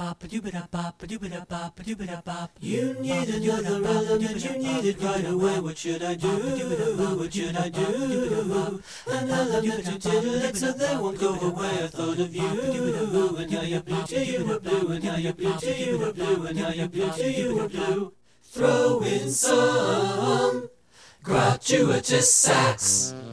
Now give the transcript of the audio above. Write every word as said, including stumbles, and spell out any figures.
You need another element, you need it right away. What should I do? What should I do? An element to tiddle it so they won't go away. I thought of you, and yeah, you're blue till you were blue, and yeah, you're blue till you were blue, and yeah, you're blue till you were blue. Throw in some gratuitous sax.